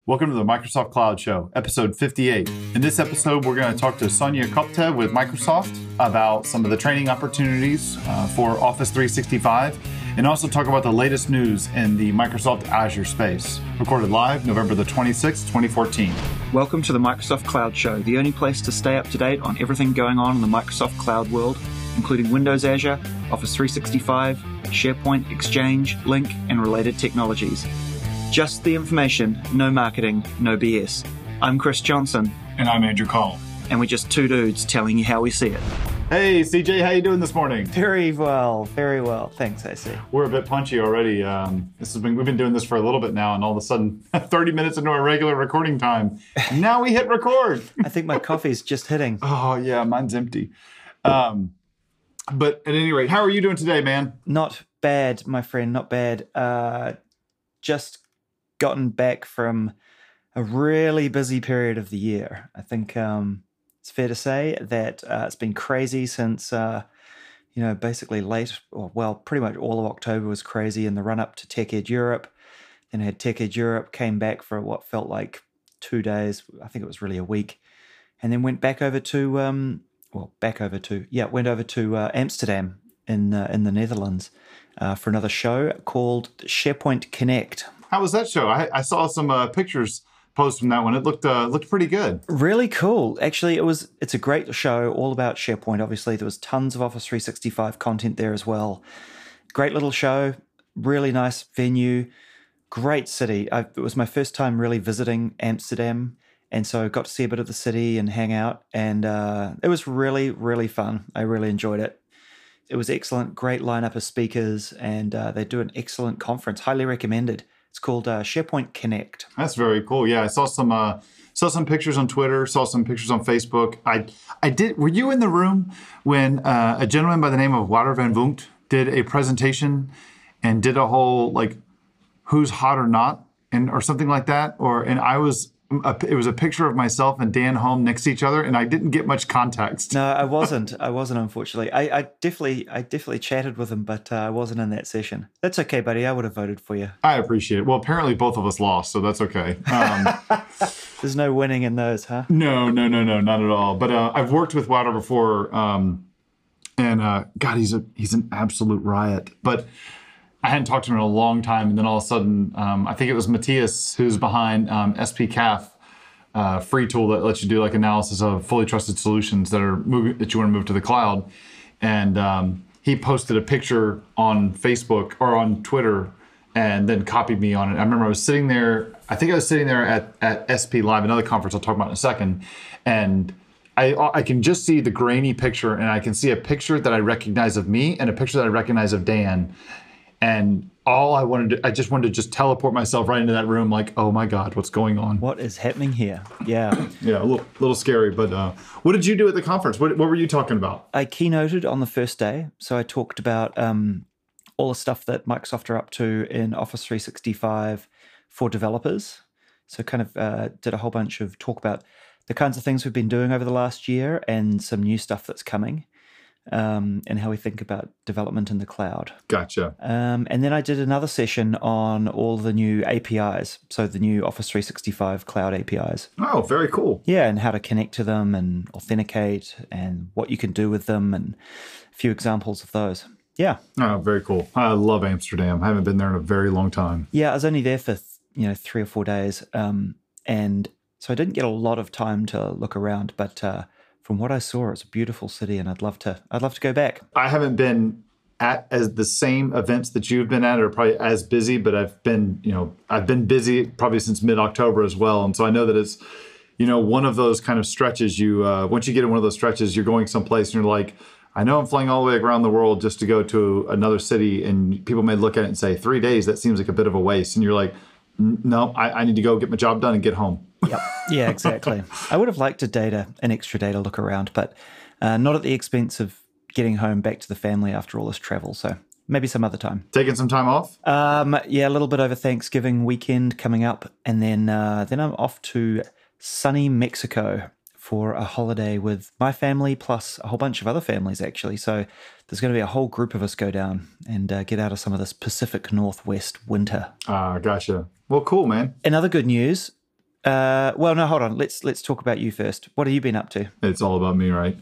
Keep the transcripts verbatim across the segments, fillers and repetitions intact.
Welcome to the Microsoft Cloud Show, episode fifty-eight. In this episode, we're going to talk to Sonia Koptev with Microsoft about some of the training opportunities uh, for Office three sixty-five, and also talk about the latest news in the Microsoft Azure space. Recorded live November the twenty-sixth, twenty fourteen. Welcome to the Microsoft Cloud Show, the only place to stay up to date on everything going on in the Microsoft Cloud world, including Windows Azure, Office three sixty-five, SharePoint, Exchange, Lync, and related technologies. Just the information, no marketing, no B S. I'm Chris Johnson. And I'm Andrew Cole. And we're just two dudes telling you how we see it. Hey, C J, how you doing this morning? Very well, very well. Thanks, A C. We're a bit punchy already. Um, this has been we've been doing this for a little bit now, and all of a sudden, thirty minutes into our regular recording time, now we hit record. I think my coffee's just hitting. Oh yeah, mine's empty. Um, but at any rate, how are you doing today, man? Not bad, my friend. Not bad. Uh, just gotten back from a really busy period of the year. I think um, it's fair to say that uh, it's been crazy since, uh, you know, basically late, or well, pretty much all of October was crazy in the run-up to TechEd Europe. Then I had TechEd Europe, came back for what felt like two days. I think it was really a week. And then went back over to, um, well, back over to, yeah, went over to uh, Amsterdam in, uh, in the Netherlands uh, for another show called SharePoint Connect. How was that show? I, I saw some uh, pictures posted from that one. It looked uh, looked pretty good. Really cool. Actually, it was. It's a great show, all about SharePoint. Obviously, there was tons of Office three sixty-five content there as well. Great little show. Really nice venue. Great city. I, it was my first time really visiting Amsterdam, and so I got to see a bit of the city and hang out. And uh, it was really, really fun. I really enjoyed it. It was excellent. Great lineup of speakers, and uh, they do an excellent conference. Highly recommended. It's called uh, SharePoint Connect. That's very cool. Yeah, I saw some uh, saw some pictures on Twitter, saw some pictures on Facebook. I I did. Were you in the room when uh, a gentleman by the name of Wouter van Wunkt did a presentation and did a whole like who's hot or not and or something like that? Or and I was. A, it was a picture of myself and Dan Holm next to each other, and I didn't get much context. No, I wasn't. I wasn't, unfortunately. I, I definitely, I definitely chatted with him, but uh, I wasn't in that session. That's okay, buddy. I would have voted for you. I appreciate it. Well, apparently both of us lost, so that's okay. Um, There's no winning in those, huh? No, no, no, no, not at all. But uh, I've worked with Wouter before, um, and uh, God, he's a he's an absolute riot. But I hadn't talked to him in a long time, and then all of a sudden, um, I think it was Matthias who's behind um, S P C A F, uh, free tool that lets you do like analysis of fully trusted solutions that are moving that you want to move to the cloud. And um, he posted a picture on Facebook or on Twitter, and then copied me on it. I remember I was sitting there. I think I was sitting there at at S P Live, another conference I'll talk about in a second, and I I can just see the grainy picture, and I can see a picture that I recognize of me and a picture that I recognize of Dan. And all I wanted to, I just wanted to just teleport myself right into that room like, oh my God, what's going on? What is happening here? Yeah. Yeah, a little, little scary. But uh, what did you do at the conference? What, what were you talking about? I keynoted on the first day. So I talked about um, all the stuff that Microsoft are up to in Office three sixty-five for developers. So kind of uh, did a whole bunch of talk about the kinds of things we've been doing over the last year and some new stuff that's coming. Um, and how we think about development in the cloud. Gotcha. Um, and then I did another session on all the new A P Is, so the new Office three sixty-five cloud A P Is. Oh, very cool. Yeah, and how to connect to them and authenticate and what you can do with them and a few examples of those. Yeah. Oh, very cool. I love Amsterdam. I haven't been there in a very long time. Yeah, I was only there for, you know, three or four days. Um, and so I didn't get a lot of time to look around, but uh, from what I saw, it's a beautiful city, and I'd love to. I'd love to go back. I haven't been at as the same events that you've been at, or probably as busy, but I've been, you know, I've been busy probably since mid-October as well, and so I know that it's, you know, one of those kind of stretches. You uh, once you get in one of those stretches, you're going someplace, and you're like, I know I'm flying all the way around the world just to go to another city, and people may look at it and say, three days, that seems like a bit of a waste, and you're like, no, I, I need to go get my job done and get home. Yep. Yeah, exactly. I would have liked a data, an extra day to look around, but uh, not at the expense of getting home back to the family after all this travel. So maybe some other time. Taking some time off? Um, yeah, a little bit over Thanksgiving weekend coming up. And then, uh, then I'm off to sunny Mexico for a holiday with my family plus a whole bunch of other families, actually. So there's going to be a whole group of us go down and uh, get out of some of this Pacific Northwest winter. Ah, uh, gotcha. Well, cool, man. In other good news, Uh, well, no, hold on. Let's let's talk about you first. What have you been up to? It's all about me, right?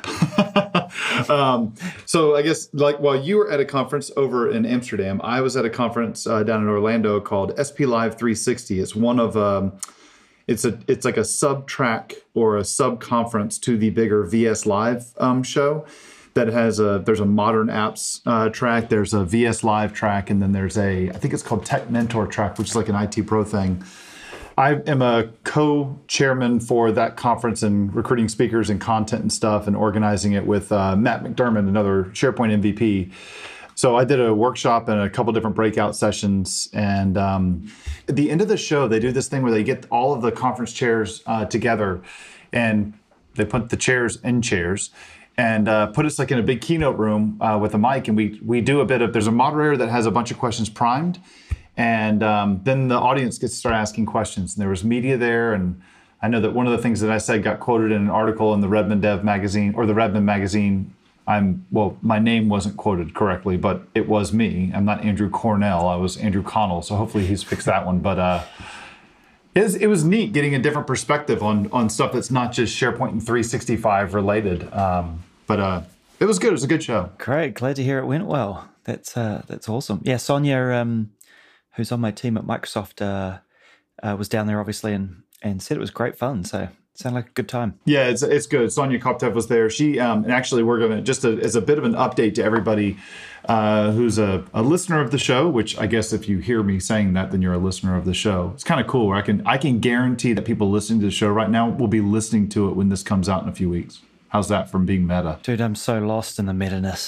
um, so I guess like while you were at a conference over in Amsterdam, I was at a conference uh, down in Orlando called S P Live three sixty. It's one of um, it's a it's like a sub track or a sub conference to the bigger V S Live um, show. That has a there's a modern apps uh, track, there's a V S Live track, and then there's a I think it's called Tech Mentor track, which is like an I T Pro thing. I am a co-chairman for that conference and recruiting speakers and content and stuff and organizing it with uh, Matt McDermott, another SharePoint M V P. So I did a workshop and a couple different breakout sessions. And um, at the end of the show, they do this thing where they get all of the conference chairs uh, together and they put the chairs in chairs and uh, put us like in a big keynote room uh, with a mic. And we we do a bit of, there's a moderator that has a bunch of questions primed. And um, then the audience gets to start asking questions. And there was media there. And I know that one of the things that I said got quoted in an article in the Redmond Dev magazine, or the Redmond magazine. I'm, well, my name wasn't quoted correctly, but it was me. I'm not Andrew Cornell. I was Andrew Connell. So hopefully he's fixed that one. But uh, it, was, it was neat getting a different perspective on, on stuff that's not just SharePoint and three sixty-five related. Um, but uh, it was good. It was a good show. Great. Glad to hear it went well. That's uh, that's awesome. Yeah, Sonia, um, who's on my team at Microsoft, uh, uh, was down there obviously and, and said it was great fun. So it sounded like a good time. Yeah, it's it's good. Sonia Koptev was there. She um, and actually we're going to just a, as a bit of an update to everybody uh, who's a, a listener of the show. Which I guess if you hear me saying that, then you're a listener of the show. It's kind of cool. Where I can I can guarantee that people listening to the show right now will be listening to it when this comes out in a few weeks. How's that from being meta? Dude, I'm so lost in the meta-ness.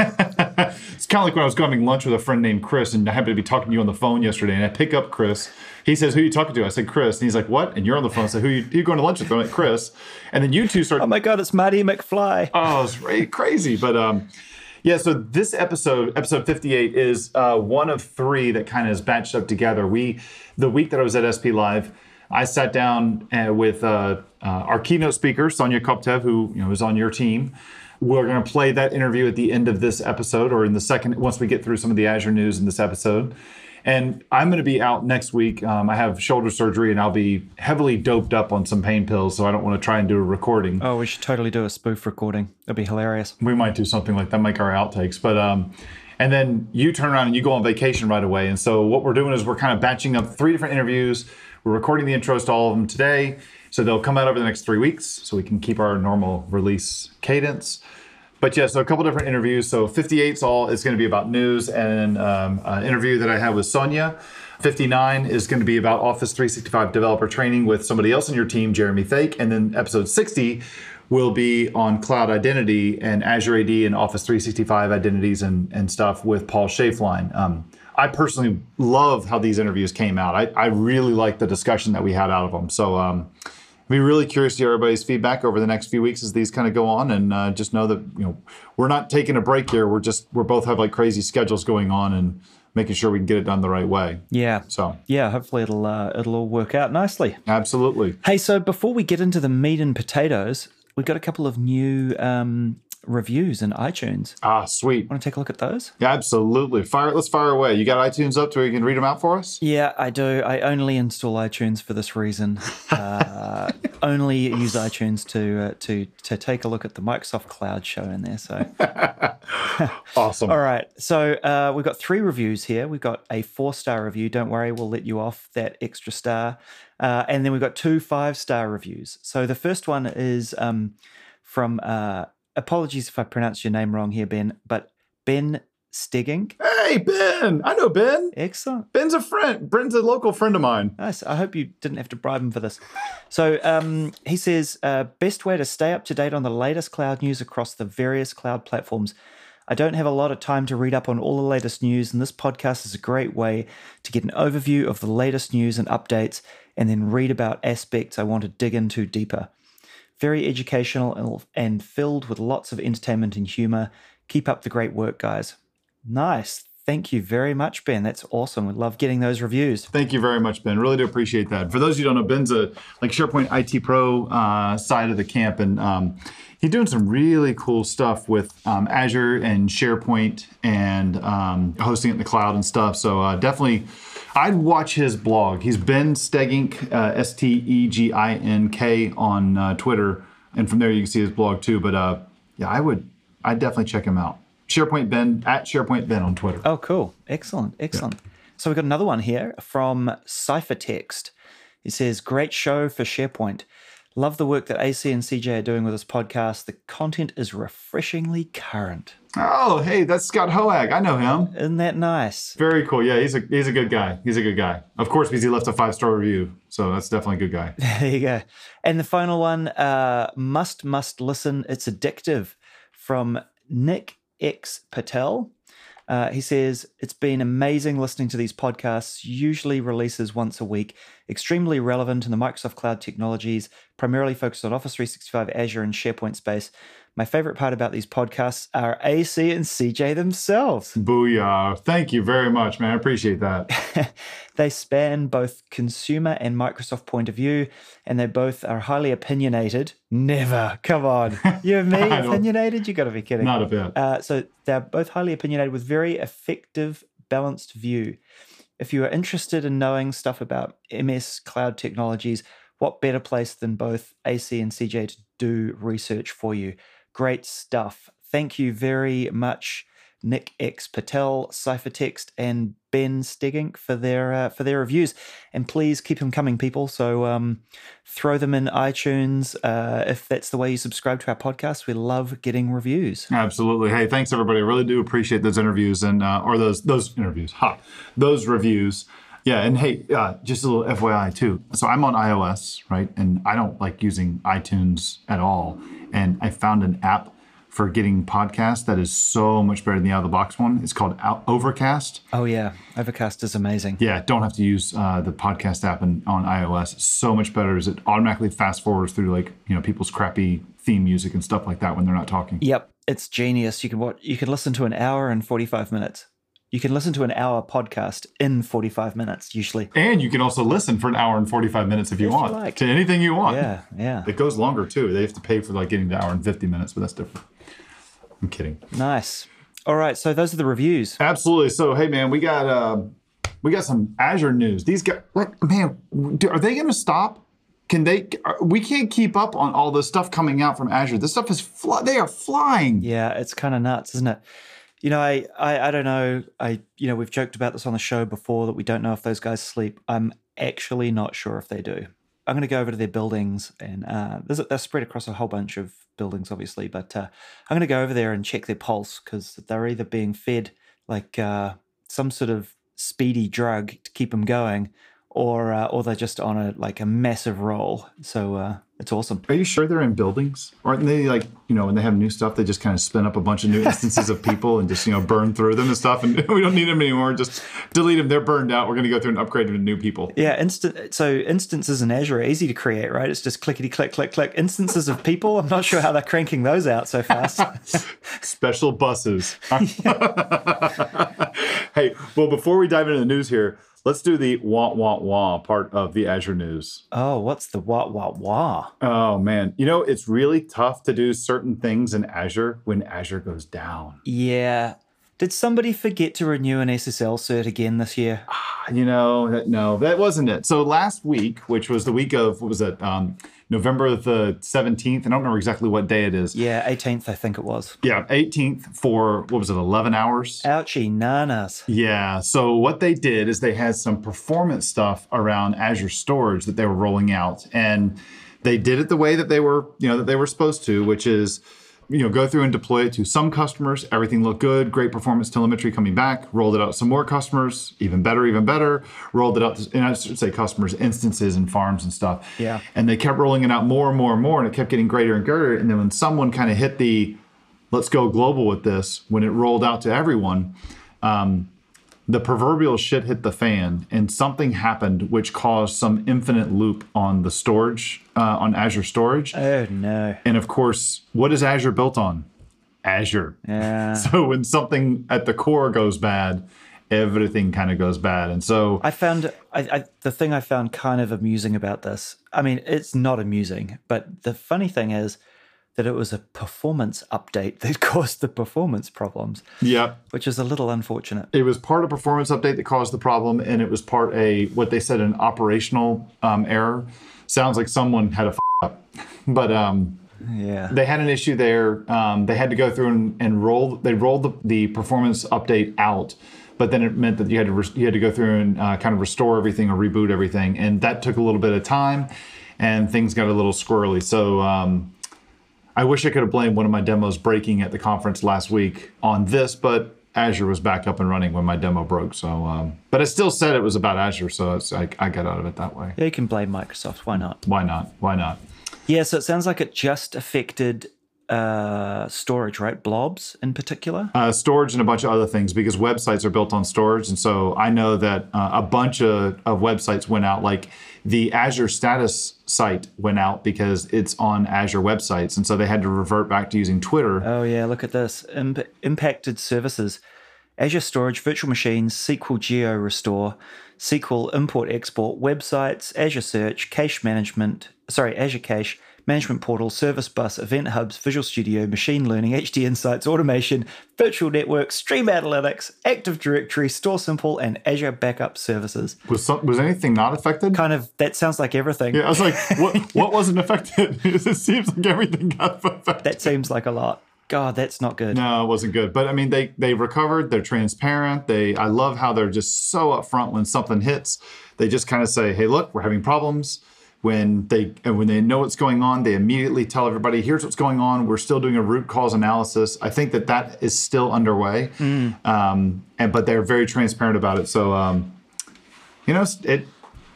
It's kind of like when I was going to lunch with a friend named Chris, and I happened to be talking to you on the phone yesterday, and I pick up Chris. He says, who are you talking to? I said, Chris. And he's like, what? And you're on the phone. I said, who are you, who you going to lunch with? I'm like, Chris. And then you two start. Oh my God, it's Marty McFly. Oh, it's really crazy. But um, yeah, so this episode, episode fifty-eight, is uh, one of three that kind of is batched up together. We, the week that I was at S P Live, I sat down uh, with uh, uh, our keynote speaker, Sonia Koptev, who you know is on your team. We're going to play that interview at the end of this episode, or in the second, once we get through some of the Azure news in this episode. And I'm going to be out next week. Um, I have shoulder surgery, and I'll be heavily doped up on some pain pills, so I don't want to try and do a recording. Oh, we should totally do a spoof recording. That'd be hilarious. We might do something like that, make our outtakes. But um, and then you turn around and you go on vacation right away. And so what we're doing is we're kind of batching up three different interviews. We're recording the intros to all of them today. So they'll come out over the next three weeks so we can keep our normal release cadence. But yeah, so a couple different interviews. So fifty-eight is all is going to be about news and um, an interview that I had with Sonia. fifty-nine is going to be about Office three sixty-five developer training with somebody else in your team, Jeremy Thake. And then episode sixty will be on cloud identity and Azure A D and Office three sixty-five identities and, and stuff with Paul Schaeflein. Um, I personally love how these interviews came out. I, I really like the discussion that we had out of them. So um, I'll be really curious to hear everybody's feedback over the next few weeks as these kind of go on, and uh, just know that you know we're not taking a break here. We're just we're both have like crazy schedules going on and making sure we can get it done the right way. Yeah. So yeah, hopefully it'll uh, it'll all work out nicely. Absolutely. Hey, so before we get into the meat and potatoes, we've got a couple of new um, reviews in iTunes. Ah, sweet. Want to take a look at those? Yeah, absolutely. Fire. Let's fire away. You got iTunes up so you can read them out for us? Yeah, I do. I only install iTunes for this reason. Uh, only use iTunes to uh, to to take a look at the Microsoft Cloud show in there. So awesome. All right. So uh, we've got three reviews here. We've got a four-star review. Don't worry, we'll let you off that extra star. Uh, and then we've got two five-star reviews. So the first one is um, from... Uh, apologies if I pronounced your name wrong here, Ben, but Ben Stegging. Hey, Ben. I know Ben. Excellent. Ben's a friend. Ben's a local friend of mine. Nice. I hope you didn't have to bribe him for this. So um, he says, uh, best way to stay up to date on the latest cloud news across the various cloud platforms. I don't have a lot of time to read up on all the latest news, and this podcast is a great way to get an overview of the latest news and updates, and then read about aspects I want to dig into deeper. Very educational and filled with lots of entertainment and humor. Keep up the great work, guys. Nice. Thank you very much, Ben. That's awesome. We love getting those reviews. Thank you very much, Ben. Really do appreciate that. For those of you who don't know, Ben's a like SharePoint I T Pro uh, side of the camp, and um, he's doing some really cool stuff with um, Azure and SharePoint and um, hosting it in the cloud and stuff. So uh, definitely, I'd watch his blog. He's Ben Stegink, uh, S T E G I N K on uh, Twitter, and from there you can see his blog too. But uh, yeah, I would, I'd definitely check him out. SharePoint Ben at SharePoint Ben on Twitter. Oh, cool! Excellent, excellent. Yeah. So we've got another one here from Cyphertext. He says, "Great show for SharePoint. Love the work that A C and C J are doing with this podcast. The content is refreshingly current." Oh, hey, that's Scott Hoag. I know him. Isn't that nice? Very cool. Yeah, he's a he's a good guy. He's a good guy. Of course, because he left a five-star review. So that's definitely a good guy. There you go. And the final one, uh, must, must listen. It's addictive, from Nick X Patel. Uh, he says, "It's been amazing listening to these podcasts, usually releases once a week, extremely relevant in the Microsoft Cloud technologies, primarily focused on Office three sixty-five, Azure, and SharePoint space. My favorite part about these podcasts are A C and C J themselves." Booyah. Thank you very much, man. I appreciate that. They span both consumer and Microsoft point of view, and they both are highly opinionated. Never. Come on. You and me opinionated? You got to be kidding. Not a bit. Uh, so they're both highly opinionated with very effective, balanced view. If you are interested in knowing stuff about M S cloud technologies, what better place than both A C and C J to do research for you? Great stuff. Thank you very much, Nick X Patel, Cyphertext, and Ben Stegink for their uh, for their reviews. And please keep them coming, people. So um, throw them in iTunes uh, if that's the way you subscribe to our podcast. We love getting reviews. Absolutely. Hey, thanks everybody. I really do appreciate those interviews and uh, or those those interviews. Ha, those reviews. Yeah, and hey, uh, just a little F Y I too. So I'm on iOS, right? And I don't like using iTunes at all. And I found an app for getting podcasts that is so much better than the out-of-the-box one. It's called Overcast. Oh, yeah. Overcast is amazing. Yeah, don't have to use uh, the podcast app in, on iOS. It's so much better as it automatically fast-forwards through, like, you know, people's crappy theme music and stuff like that when they're not talking. Yep, it's genius. You can watch, you can listen to an hour and forty-five minutes. You can listen to an hour podcast in forty-five minutes, usually. And you can also listen for an hour and forty-five minutes if you if want. You like. To anything you want. Yeah, yeah. It goes longer, too. They have to pay for, like, getting the hour and fifty minutes, but that's different. I'm kidding. Nice. All right, so those are the reviews. Absolutely. So, hey, man, we got uh, we got some Azure news. These guys, what, man, are they going to stop? Can they? We can't keep up on all the stuff coming out from Azure. This stuff is fly, they are flying. Yeah, it's kind of nuts, isn't it? You know, I, I I don't know. I you know we've joked about this on the show before that we don't know if those guys sleep. I'm actually not sure if they do. I'm going to go over to their buildings, and uh, they're spread across a whole bunch of buildings, obviously. But uh, I'm going to go over there and check their pulse, because they're either being fed like uh, some sort of speedy drug to keep them going, or uh, or they're just on a like a massive roll. So uh, it's awesome. Are you sure they're in buildings? Aren't they, like, you know, when they have new stuff, they just kind of spin up a bunch of new instances of people and just, you know, burn through them and stuff, and we don't need them anymore. Just delete them. They're burned out. We're going to go through and upgrade them to new people. Yeah, instant. So instances in Azure are easy to create, right? It's just clickety click, click, click. Instances of people, I'm not sure how they're cranking those out so fast. Special buses. Hey, well, before we dive into the news here, let's do the wah, wah, wah part of the Azure news. Oh, what's the wah, wah, wah? Oh, man. You know, it's really tough to do certain things in Azure when Azure goes down. Yeah. Did somebody forget to renew an S S L cert again this year? You know, that, no, that wasn't it. So last week, which was the week of, what was it, um, November the seventeenth. I don't remember exactly what day it is. Yeah, eighteenth, I think it was. Yeah, eighteenth for, what was it, eleven hours? Ouchie nanas. Yeah, so what they did is they had some performance stuff around Azure Storage that they were rolling out. And they did it the way that they were, you know, that they were supposed to, which is, you know, go through and deploy it to some customers. Everything looked good. Great performance telemetry coming back. Rolled it out to some more customers. Even better, even better. Rolled it out to, and I should say customers, instances and farms and stuff. Yeah. And they kept rolling it out more and more and more, and it kept getting greater and greater. And then when someone kind of hit the, let's go global with this, when it rolled out to everyone, um, the proverbial shit hit the fan, and something happened which caused some infinite loop on the storage, uh, on Azure Storage. Oh, no. And of course, what is Azure built on? Azure. Yeah. So when something at the core goes bad, everything kind of goes bad. And so I found, I, I, the thing I found kind of amusing about this, I mean, it's not amusing, but the funny thing is, that it was a performance update that caused the performance problems. Yep. Which is a little unfortunate. It was part of performance update that caused the problem, and it was part a what they said an operational um, error. Sounds like someone had a f- up, but um, yeah, they had an issue there. Um, they had to go through and, and roll. They rolled the, the performance update out, but then it meant that you had to re- you had to go through and uh, kind of restore everything or reboot everything, and that took a little bit of time, and things got a little squirrely. So. Um, I wish I could have blamed one of my demos breaking at the conference last week on this, but Azure was back up and running when my demo broke. So, um, but I still said it was about Azure, so it's, I, I got out of it that way. Yeah, you can blame Microsoft. Why not? Why not? Why not? Yeah, so it sounds like it just affected uh, storage, right? Blobs in particular? Uh, storage and a bunch of other things because websites are built on storage. And so I know that uh, a bunch of, of websites went out, like the Azure status site went out because it's on Azure websites. And so they had to revert back to using Twitter. Oh, yeah, look at this. Imp- impacted services. Azure Storage, Virtual Machines, S Q L Geo Restore, S Q L Import Export, websites, Azure Search, Cache Management, sorry, Azure Cache, Management Portal, Service Bus, Event Hubs, Visual Studio, Machine Learning, H D Insights, Automation, Virtual Network, Stream Analytics, Active Directory, Store Simple, and Azure Backup Services. Was some, was anything not affected? Kind of, that sounds like everything. Yeah, I was like, what what wasn't affected? It seems like everything got affected. That seems like a lot. God, that's not good. No, it wasn't good. But I mean, they they recovered. They're transparent. They I love how they're just so upfront when something hits. They just kind of say, "Hey, look, we're having problems." When they and when they know what's going on, they immediately tell everybody, "Here's what's going on. We're still doing a root cause analysis." I think that that is still underway, mm. um, and but they're very transparent about it. So, um, you know, it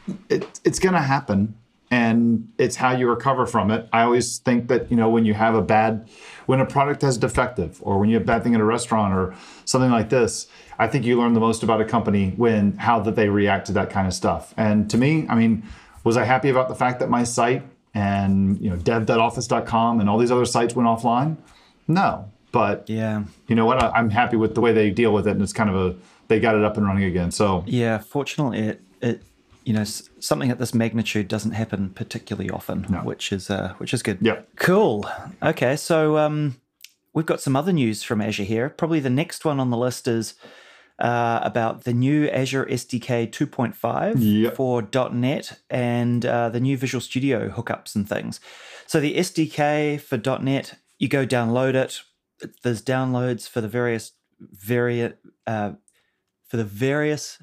it it's going to happen. And it's how you recover from it. I always think that, you know, when you have a bad, when a product is defective or when you have a bad thing at a restaurant or something like this, I think you learn the most about a company when, how that they react to that kind of stuff. And to me, I mean, was I happy about the fact that my site and, you know, dev dot office dot com and all these other sites went offline? No. But, yeah, you know what? I, I'm happy with the way they deal with it. And it's kind of a, they got it up and running again. So, yeah, fortunately, it, it, you know, something at this magnitude doesn't happen particularly often, no. which is uh, which is good. Yeah. Cool. Okay, so um, we've got some other news from Azure here. Probably the next one on the list is uh, about the new Azure S D K two point five yep. for dot net and uh, the new Visual Studio hookups and things. So the S D K for dot net, you go download it. There's downloads for the various vari- uh, for the various.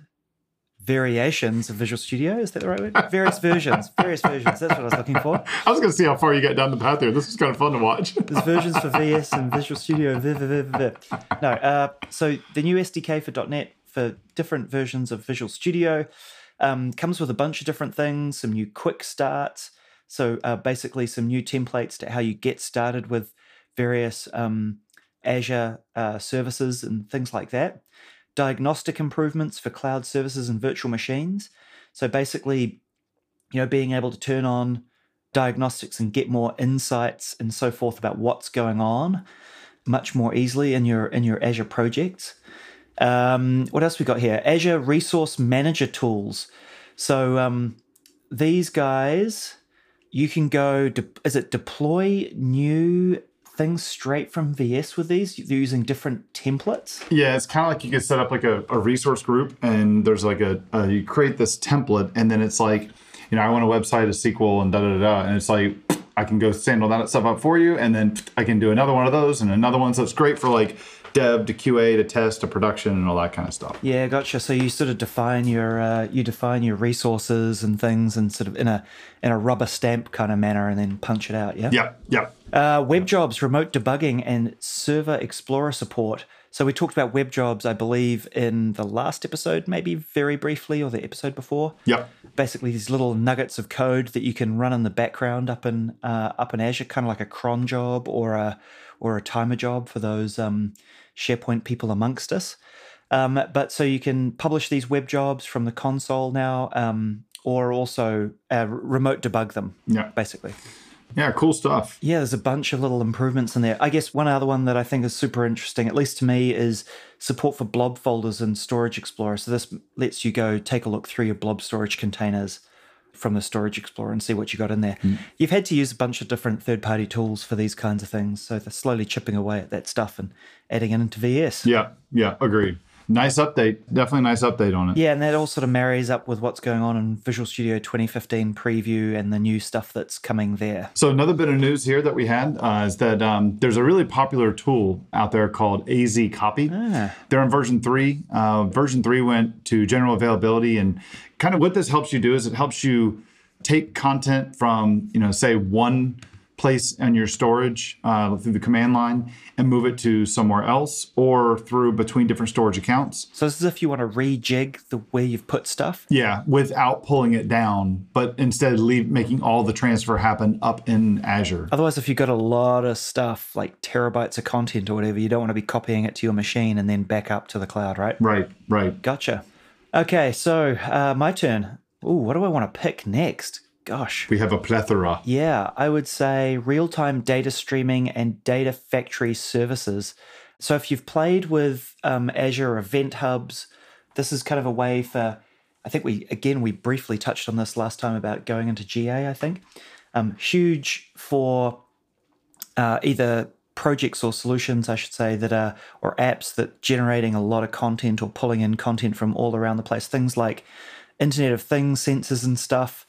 variations of Visual Studio. Is that the right word? Various versions. Various versions. That's what I was looking for. I was going to see how far you get down the path here. This is kind of fun to watch. There's versions for V S and Visual Studio. V, v, v, v. No, uh, so the new S D K for dot net for different versions of Visual Studio um, comes with a bunch of different things, some new quick starts. So uh, basically some new templates to how you get started with various um, Azure uh, services and things like that. Diagnostic improvements for cloud services and virtual machines. So basically, you know, being able to turn on diagnostics and get more insights and so forth about what's going on much more easily in your in your Azure projects. Um, what else we got here? Azure Resource Manager tools. So um, these guys, you can go. De- is it deploy new things straight from V S with these? They're using different templates. Yeah, it's kind of like you could set up like a, a resource group, and there's like a, a you create this template, and then it's like, you know, I want a website, a S Q L, and da da da, and it's like I can go stand all that stuff up for you, and then I can do another one of those and another one. So it's great for like dev to Q A to test to production and all that kind of stuff. Yeah, gotcha. So you sort of define your uh, you define your resources and things, and sort of in a in a rubber stamp kind of manner, and then punch it out. Yeah. Yep. Yep. Uh, web jobs, remote debugging, and Server Explorer support. So we talked about web jobs, I believe, in the last episode, maybe very briefly, or the episode before. Yep. Basically, these little nuggets of code that you can run in the background up in uh, up in Azure, kind of like a cron job or a or a timer job for those um, SharePoint people amongst us. Um, but so you can publish these web jobs from the console now, um, or also uh, remote debug them. Yeah. Basically. Yeah, cool stuff. Yeah, there's a bunch of little improvements in there. I guess one other one that I think is super interesting, at least to me, is support for blob folders in Storage Explorer. So this lets you go take a look through your blob storage containers from the Storage Explorer and see what you got in there. Mm. You've had to use a bunch of different third-party tools for these kinds of things, so they're slowly chipping away at that stuff and adding it into V S. Yeah, yeah, agreed. Nice update. Definitely a nice update on it. Yeah, and that all sort of marries up with what's going on in Visual Studio twenty fifteen preview and the new stuff that's coming there. So another bit of news here that we had uh, is that um, there's a really popular tool out there called A Z Copy. Ah. They're in version three. Uh, version three went to general availability, and kind of what this helps you do is it helps you take content from, you know, say one place on your storage uh, through the command line and move it to somewhere else or through between different storage accounts. So it's as if you want to rejig the way you've put stuff? Yeah, without pulling it down, but instead leave making all the transfer happen up in Azure. Otherwise, if you've got a lot of stuff, like terabytes of content or whatever, you don't want to be copying it to your machine and then back up to the cloud, right? Right, right. Gotcha. Okay, so uh, my turn. Ooh, what do I want to pick next? Gosh. We have a plethora. Yeah, I would say real-time data streaming and data factory services. So if you've played with um, Azure Event Hubs, this is kind of a way for, I think we, again, we briefly touched on this last time about going into G A, I think. Um, huge for uh, either projects or solutions, I should say, that are, or apps that generating a lot of content or pulling in content from all around the place. Things like Internet of Things, sensors and stuff.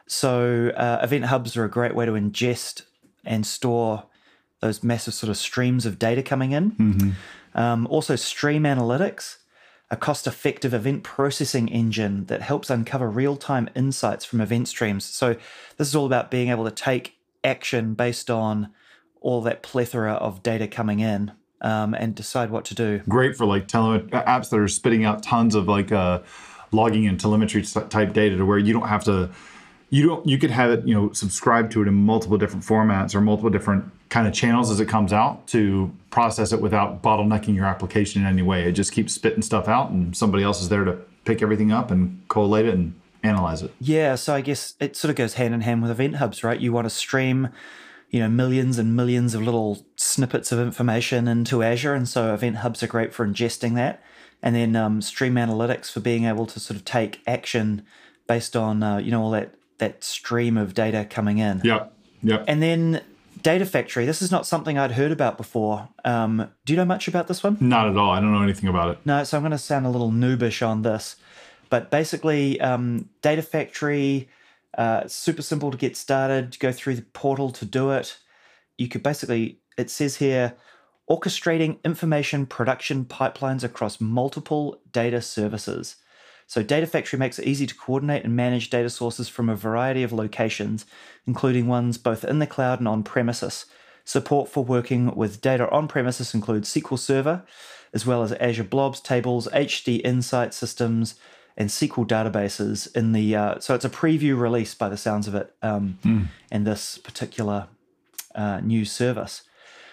So uh, Event Hubs are a great way to ingest and store those massive sort of streams of data coming in. Mm-hmm. Um, also, Stream Analytics, a cost-effective event processing engine that helps uncover real-time insights from event streams. So this is all about being able to take action based on all that plethora of data coming in um, and decide what to do. Great for like tele- apps that are spitting out tons of like uh, logging and telemetry type data to where you don't have to You don't. You could have it, you know, subscribe to it in multiple different formats or multiple different kind of channels as it comes out to process it without bottlenecking your application in any way. It just keeps spitting stuff out, and somebody else is there to pick everything up and collate it and analyze it. Yeah, so I guess it sort of goes hand in hand with Event Hubs, right? You want to stream, you know, millions and millions of little snippets of information into Azure, and so Event Hubs are great for ingesting that, and then um, Stream Analytics for being able to sort of take action based on, uh, you know, all that. that stream of data coming in. Yep, yep. And then Data Factory. This is not something I'd heard about before. Um, do you know much about this one? Not at all. I don't know anything about it. No, so I'm going to sound a little noobish on this. But basically, um, Data Factory, uh, super simple to get started. Go through the portal to do it. You could basically, it says here, orchestrating information production pipelines across multiple data services. So Data Factory makes it easy to coordinate and manage data sources from a variety of locations, including ones both in the cloud and on-premises. Support for working with data on-premises includes S Q L Server, as well as Azure Blobs, Tables, H D Insight systems, and S Q L databases. In the uh, so it's a preview release by the sounds of it, um, mm. in this particular uh, new service.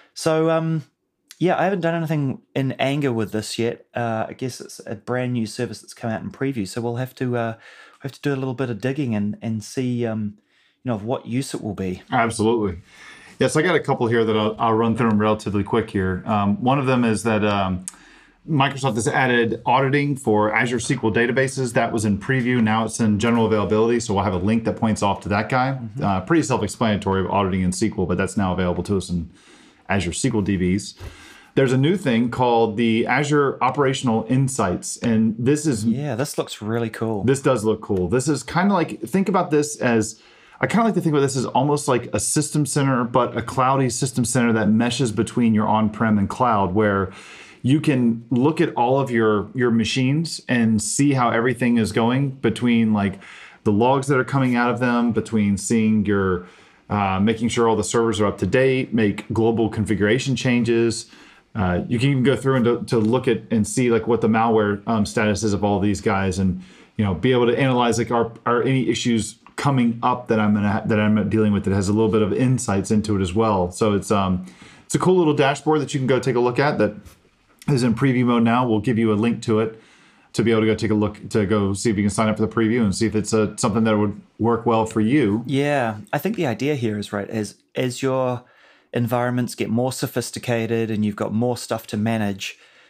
So um, yeah, I haven't done anything in anger with this yet. Uh, I guess it's a brand new service that's come out in preview, so we'll have to uh, have to do a little bit of digging and and see um, you know, of what use it will be. Absolutely. Yes, I got a couple here that I'll, I'll run through them relatively quick here. Um, one of them is that um, Microsoft has added auditing for Azure S Q L databases. That was in preview. Now it's in general availability, so we'll have a link that points off to that guy. Mm-hmm. Uh, pretty self-explanatory of auditing in S Q L, but that's now available to us in Azure S Q L D Bs. There's a new thing called the Azure Operational Insights, and this is... Yeah, this looks really cool. This does look cool. This is kind of like, think about this as... I kind of like to think about this as almost like a system center, but a cloudy system center that meshes between your on-prem and cloud, where you can look at all of your, your machines and see how everything is going between like the logs that are coming out of them, between seeing your, uh, making sure all the servers are up to date, make global configuration changes. Uh, you can even go through and to, to look at and see like what the malware um, status is of all these guys, and you know, be able to analyze like are are any issues coming up that I'm gonna ha- that I'm dealing with that has a little bit of insights into it as well. So it's um it's a cool little dashboard that you can go take a look at that is in preview mode now. We'll give you a link to it to be able to go take a look, to go see if you can sign up for the preview and see if it's a, something that would work well for you. Yeah, I think the idea here is right as as your environments get more sophisticated and you've got more stuff to manage,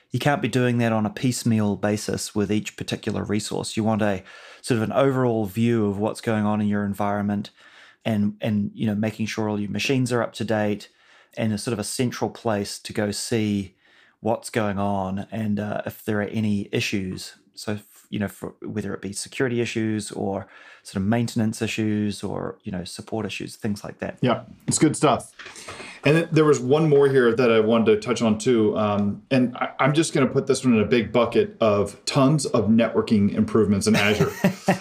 you can't be doing that on a piecemeal basis with each particular resource. You want a sort of an overall view of what's going on in your environment, and and you know making sure all your machines are up to date, and a sort of a central place to go see what's going on and uh, if there are any issues. So you know for, whether it be security issues or sort of maintenance issues or you know support issues, things like that. Yeah, it's good stuff. And then there was one more here that I wanted to touch on too. Um, and I, I'm just going to put this one in a big bucket of tons of networking improvements in Azure.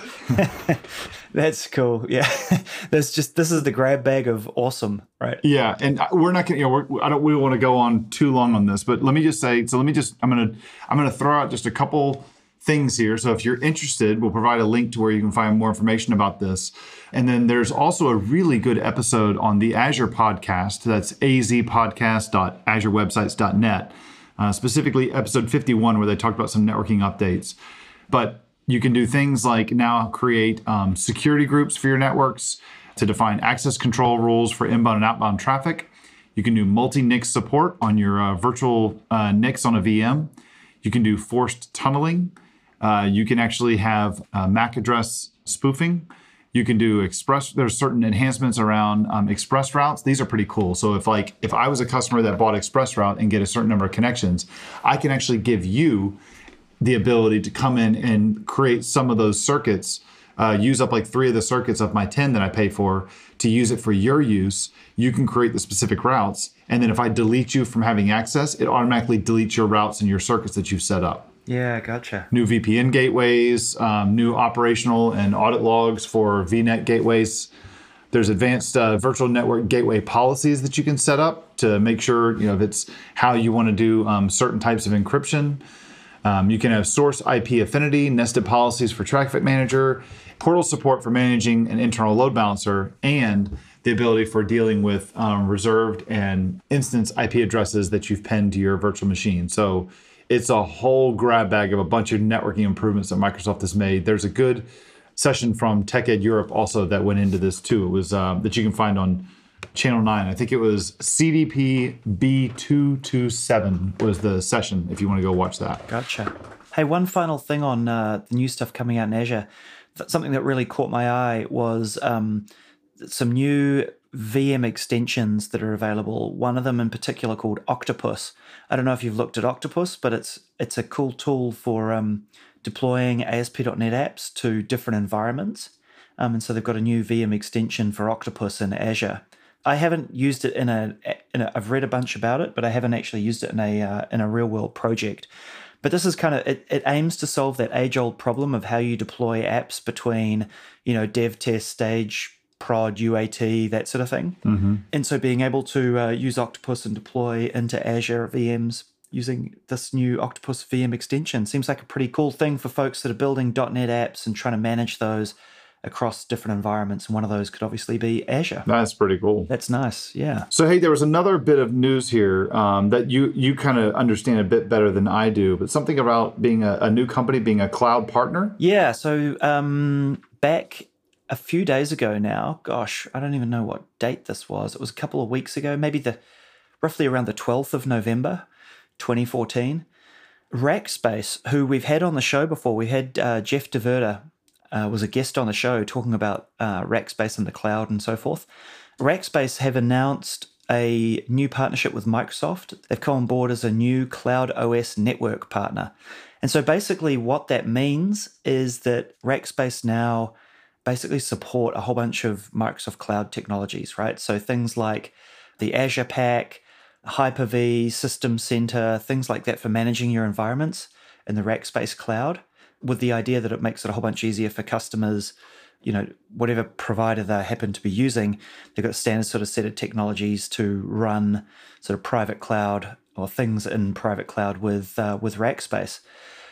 That's cool. Yeah. That's just, this is the grab bag of awesome, right? Yeah. And we're not going to, you know, we're, I don't, we want to go on too long on this, but let me just say, so let me just, I'm going to, I'm going to throw out just a couple things here. So if you're interested, we'll provide a link to where you can find more information about this. And then there's also a really good episode on the Azure podcast. That's a z podcast dot azure websites dot net, uh, specifically episode fifty-one, where they talked about some networking updates. But you can do things like now create um, security groups for your networks to define access control rules for inbound and outbound traffic. You can do multi-N I C support on your uh, virtual uh, N I C on a V M. You can do forced tunneling. Uh, you can actually have uh, M A C address spoofing. You can do express. There's certain enhancements around um, express routes. These are pretty cool. So if like if I was a customer that bought express route and get a certain number of connections, I can actually give you the ability to come in and create some of those circuits, uh, use up like three of the circuits of my ten that I pay for to use it for your use. You can create the specific routes. And then if I delete you from having access, it automatically deletes your routes and your circuits that you've set up. Yeah, gotcha. New V P N gateways, um, new operational and audit logs for V NET gateways. There's advanced uh, virtual network gateway policies that you can set up to make sure, you know, if it's how you want to do um, certain types of encryption. Um, you can have source I P affinity, nested policies for Traffic Manager, portal support for managing an internal load balancer, and the ability for dealing with um, reserved and instance I P addresses that you've pinned to your virtual machine. So it's a whole grab bag of a bunch of networking improvements that Microsoft has made. There's a good session from TechEd Europe also that went into this too. It was uh, that you can find on Channel nine. I think it was C D P B two twenty-seven was the session if you want to go watch that. Gotcha. Hey, one final thing on uh, the new stuff coming out in Azure. Something that really caught my eye was um, some new V M extensions that are available. One of them in particular called Octopus. I don't know if you've looked at Octopus, but it's it's a cool tool for um, deploying A S P dot net apps to different environments. Um, and so they've got a new V M extension for Octopus in Azure. I haven't used it in a, in a I've read a bunch about it, but I haven't actually used it in a uh, in a real world project. But this is kind of, it, it aims to solve that age-old problem of how you deploy apps between, you know, dev, test, stage, prod, U A T, that sort of thing. Mm-hmm. And so being able to uh, use Octopus and deploy into Azure V Ms using this new Octopus V M extension seems like a pretty cool thing for folks that are building .NET apps and trying to manage those across different environments. And one of those could obviously be Azure. That's pretty cool. That's nice, yeah. So, hey, there was another bit of news here um, that you you kind of understand a bit better than I do, but something about being a, a new company, being a cloud partner. Yeah, so um, back a few days ago now, gosh, I don't even know what date this was. It was a couple of weeks ago, maybe the roughly around the twelfth of November, twenty fourteen. Rackspace, who we've had on the show before, we had uh, Jeff DeVerta, Uh, was a guest on the show talking about uh, Rackspace and the cloud and so forth. Rackspace have announced a new partnership with Microsoft. They've come on board as a new Cloud O S network partner. And so basically what that means is that Rackspace now basically support a whole bunch of Microsoft cloud technologies, right? So things like the Azure Pack, Hyper-V, System Center, things like that for managing your environments in the Rackspace cloud, with the idea that it makes it a whole bunch easier for customers, you know, whatever provider they happen to be using, they've got standard sort of set of technologies to run sort of private cloud or things in private cloud with uh, with Rackspace.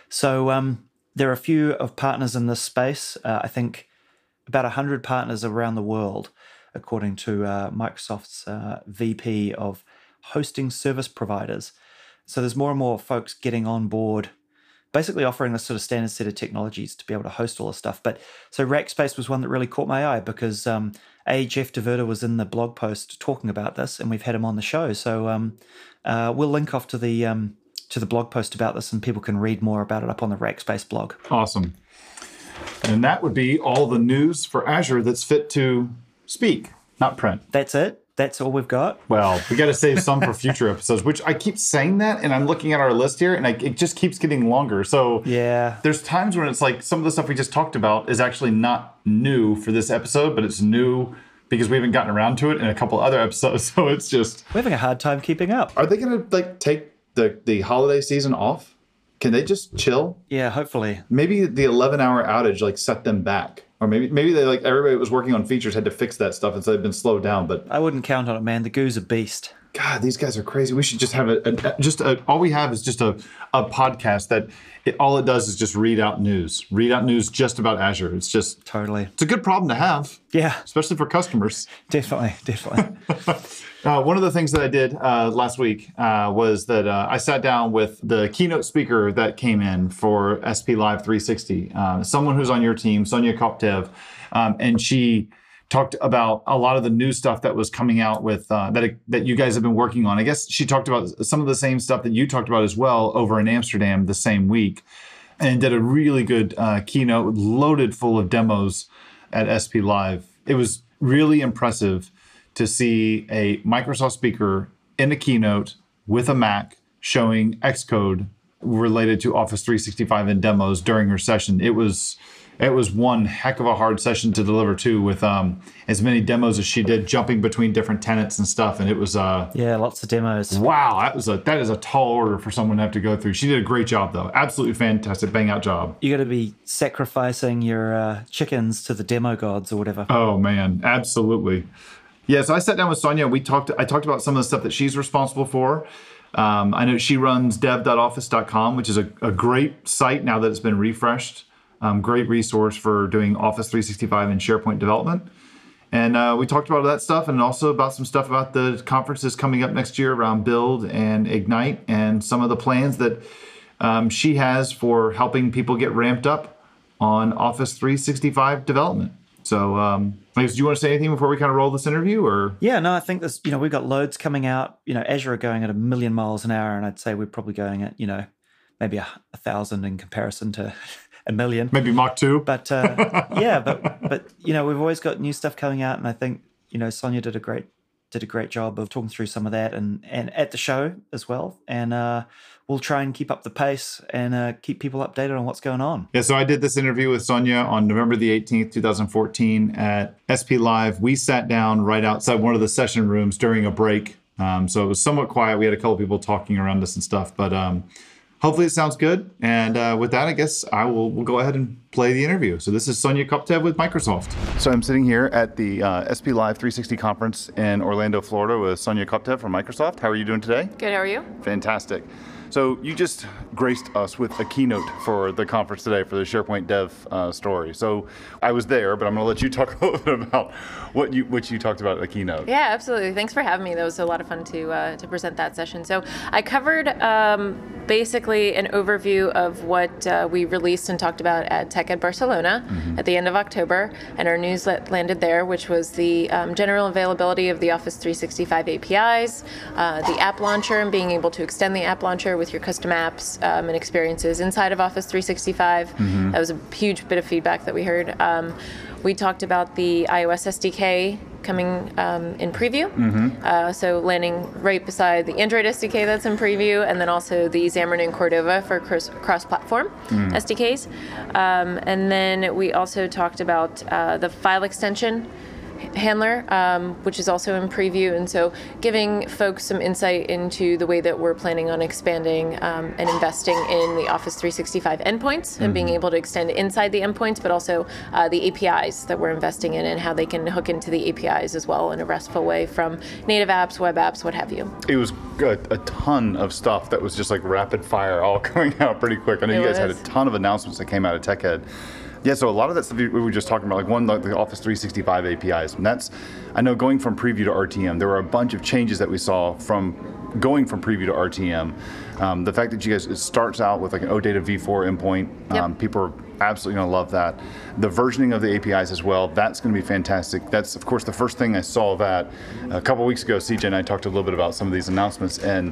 So um, there are a few of partners in this space. Uh, I think about one hundred partners around the world, according to uh, Microsoft's uh, V P of hosting service providers. So there's more and more folks getting on board, basically offering this sort of standard set of technologies to be able to host all this stuff. But so Rackspace was one that really caught my eye because um, A, Jeff DeVerta was in the blog post talking about this, and we've had him on the show. So um, uh, we'll link off to the um, to the blog post about this, and people can read more about it up on the Rackspace blog. Awesome. And that would be all the news for Azure that's fit to speak, not print. That's it. That's all we've got. Well, we got to save some for future episodes, which I keep saying that, and I'm looking at our list here, and I, it just keeps getting longer. So yeah, there's times when it's like some of the stuff we just talked about is actually not new for this episode, but it's new because we haven't gotten around to it in a couple other episodes. So it's just... we're having a hard time keeping up. Are they going to like take the, the holiday season off? Can they just chill? Yeah, hopefully. Maybe the eleven hour outage like set them back. Or maybe maybe they like everybody that was working on features had to fix that stuff and so they've been slowed down. But I wouldn't count on it, man. The Goo's a beast. God, these guys are crazy. We should just have a, a just a, all we have is just a, a podcast that it, all it does is just read out news. Read out news just about Azure. It's just totally. It's a good problem to have. Yeah, especially for customers. Definitely, definitely. Uh, one of the things that I did uh, last week uh, was that uh, I sat down with the keynote speaker that came in for S P Live three sixty, uh, someone who's on your team, Sonia Koptev, um, and she talked about a lot of the new stuff that was coming out with uh, that that you guys have been working on. I guess she talked about some of the same stuff that you talked about as well over in Amsterdam the same week, and did a really good uh, keynote loaded full of demos at S P Live. It was really impressive to see a Microsoft speaker in a keynote with a Mac showing Xcode related to Office three sixty-five in demos during her session. It was it was one heck of a hard session to deliver too, with um, as many demos as she did, jumping between different tenants and stuff. And it was uh, yeah, lots of demos. Wow, that was a that is a tall order for someone to have to go through. She did a great job though, absolutely fantastic, bang out job. You got to be sacrificing your uh, chickens to the demo gods or whatever. Oh man, absolutely. Yeah, so I sat down with Sonia. We talked. I talked about some of the stuff that she's responsible for. Um, I know she runs dev dot office dot com, which is a, a great site now that it's been refreshed. Um, great resource for doing Office three sixty-five and SharePoint development. And uh, we talked about that stuff and also about some stuff about the conferences coming up next year around Build and Ignite and some of the plans that um, she has for helping people get ramped up on Office three sixty-five development. So, um, do you want to say anything before we kind of roll this interview, or? Yeah, no, I think this, you know, we've got loads coming out. You know, Azure are going at a million miles an hour, and I'd say we're probably going at, you know, maybe a, a thousand in comparison to a million. Maybe Mach two. But uh, yeah, but but you know, we've always got new stuff coming out, and I think, you know, Sonia did a great did a great job of talking through some of that, and and at the show as well. And uh, we'll try and keep up the pace and uh, keep people updated on what's going on. Yeah, so I did this interview with Sonia on November the eighteenth, twenty fourteen at S P Live. We sat down right outside one of the session rooms during a break. Um, so it was somewhat quiet. We had a couple people talking around us and stuff, but um, hopefully it sounds good. And uh, with that, I guess I will we'll go ahead and play the interview. So this is Sonia Koptev with Microsoft. So I'm sitting here at the uh, S P Live three sixty conference in Orlando, Florida with Sonia Koptev from Microsoft. How are you doing today? Good, how are you? Fantastic. So you just graced us with a keynote for the conference today for the SharePoint Dev uh, story. So I was there, but I'm going to let you talk a little bit about what you what you talked about at the keynote. Yeah, absolutely. Thanks for having me. That was a lot of fun to uh, to present that session. So I covered um, basically an overview of what uh, we released and talked about at TechEd Barcelona mm-hmm. at the end of October, and our news that landed there, which was the um, general availability of the Office three sixty-five A P Is, uh, the app launcher, and being able to extend the app launcher with your custom apps um, and experiences inside of Office three sixty-five. Mm-hmm. That was a huge bit of feedback that we heard. Um, we talked about the iOS S D K coming um, in preview, mm-hmm. uh, so landing right beside the Android S D K that's in preview, and then also the Xamarin and Cordova for cross- cross-platform mm. S D Ks. Um, and then we also talked about uh, the file extension handler, um, which is also in preview, and so giving folks some insight into the way that we're planning on expanding um, and investing in the Office three sixty-five endpoints mm-hmm. and being able to extend inside the endpoints, but also uh, the A P Is that we're investing in and how they can hook into the A P Is as well in a RESTful way from native apps, web apps, what have you. It was a, a ton of stuff that was just like rapid fire, all coming out pretty quick. I know it you guys was. had a ton of announcements that came out of TechEd. Yeah, so a lot of that stuff we were just talking about, like one, like the Office three sixty-five A P Is, and that's, I know going from preview to R T M, there were a bunch of changes that we saw from going from preview to R T M. Um, the fact that you guys, it starts out with like an OData v four endpoint, yep. um, people are absolutely going to love that. The versioning of the A P Is as well, that's going to be fantastic. That's, of course, the first thing I saw of that. A couple weeks ago, C J and I talked a little bit about some of these announcements, and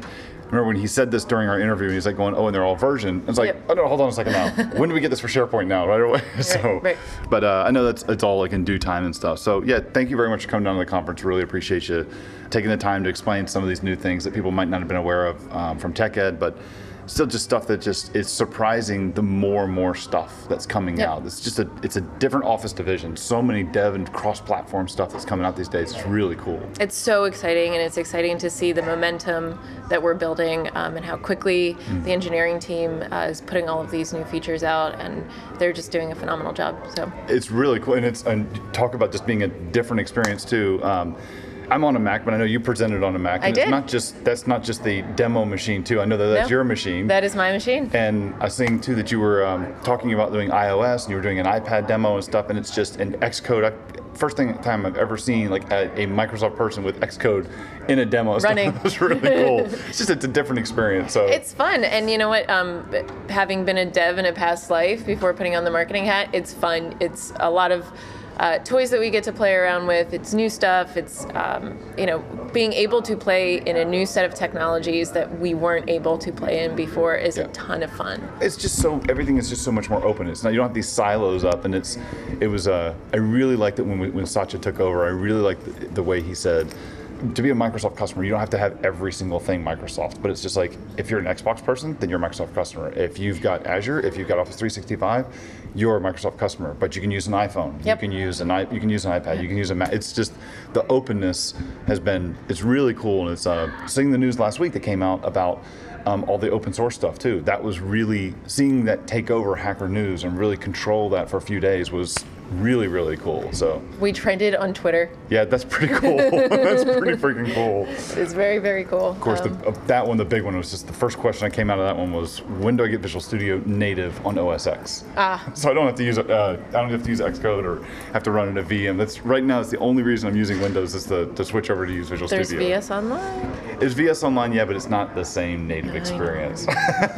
remember when he said this during our interview, he's like going, oh, and they're all version. I was like, Yep. oh, no, hold on a second now. When do we get this for SharePoint now? Right away. so, right. But uh, I know that's it's all like in due time and stuff. So yeah, thank you very much for coming down to the conference. Really appreciate you taking the time to explain some of these new things that people might not have been aware of um, from TechEd, but still just stuff that just is surprising. The more and more stuff that's coming Yep. out. It's just a it's a different Office division. So many dev and cross-platform stuff that's coming out these days. It's really cool. It's so exciting, and it's exciting to see the momentum that we're building um, and how quickly Mm-hmm. the engineering team uh, is putting all of these new features out, and they're just doing a phenomenal job. So It's really cool, and it's and talk about just being a different experience too. Um, I'm on a Mac, but I know you presented on a Mac. And I it's did. not just that's not just the demo machine too. I know that that's No, your machine. that is my machine. And I was seeing too that you were um, talking about doing iOS and you were doing an iPad demo and stuff, and it's just an Xcode. I, first thing time I've ever seen like a, a Microsoft person with Xcode in a demo. Running. It was really cool. It's just it's a different experience. So It's fun, and you know what? Um, having been a dev in a past life before putting on the marketing hat, it's fun. It's a lot of uh, toys that we get to play around with. It's new stuff. It's um, you know, being able to play in a new set of technologies that we weren't able to play in before is Yeah. a ton of fun. it's just so everything is just so much more open. It's not you don't have these silos up, and it's it was uh, I really liked it when we, when Satya took over. I really liked the, the way he said, to be a Microsoft customer, you don't have to have every single thing Microsoft, but it's just like if you're an Xbox person, then you're a Microsoft customer. If you've got Azure, if you've got Office three sixty-five, you're a Microsoft customer. But you can use an iPhone, Yep. you can use an i you can use an iPad, you can use a Mac. It's just the openness has been it's really cool, and it's uh, seeing the news last week that came out about. Um, all the open source stuff too. That was really seeing that take over Hacker News and really control that for a few days was really really cool. So We trended on Twitter. yeah, that's pretty cool. That's pretty freaking cool. It's very, very cool. Of course, Um, the, uh, that one, the big one, was just the first question that came out of that one was, when do I get Visual Studio native on O S X? Ah. So I don't have to use uh, I don't have to use Xcode or have to run in a V M. That's right now. It's the only reason I'm using Windows is to, to switch over to use Visual there's Studio. V S Online, It's V S Online, yeah, but it's not the same native experience.